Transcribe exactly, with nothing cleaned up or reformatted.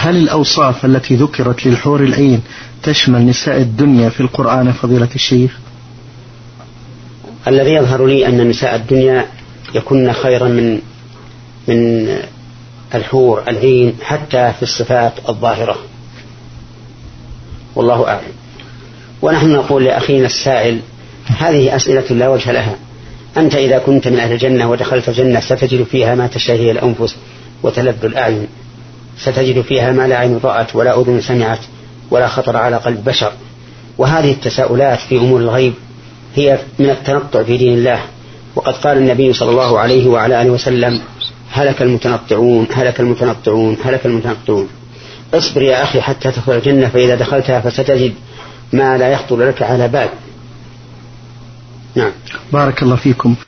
هل الأوصاف التي ذكرت للحور العين تشمل نساء الدنيا في القرآن فضيلة الشيخ؟ الذي يظهر لي أن نساء الدنيا يكون خيرا من من الحور العين حتى في الصفات الظاهرة، والله أعلم. ونحن نقول لأخينا السائل هذه أسئلة لا وجه لها. أنت إذا كنت من أهل الجنة ودخلت الجنة ستجد فيها ما تشتهي الأنفس وتلذ الأعين، ستجد فيها ما لا عين رأت ولا أذن سمعت ولا خطر على قلب بشر. وهذه التساؤلات في أمور الغيب هي من التنطع في دين الله. وقد قال النبي صلى الله عليه وعلى آله وسلم: هلك المتنطعون هلك المتنطعون هلك المتنطعون. اصبر يا أخي حتى تدخل الجنة، فإذا دخلتها فستجد ما لا يخطر لك على بال. نعم. بارك الله فيكم.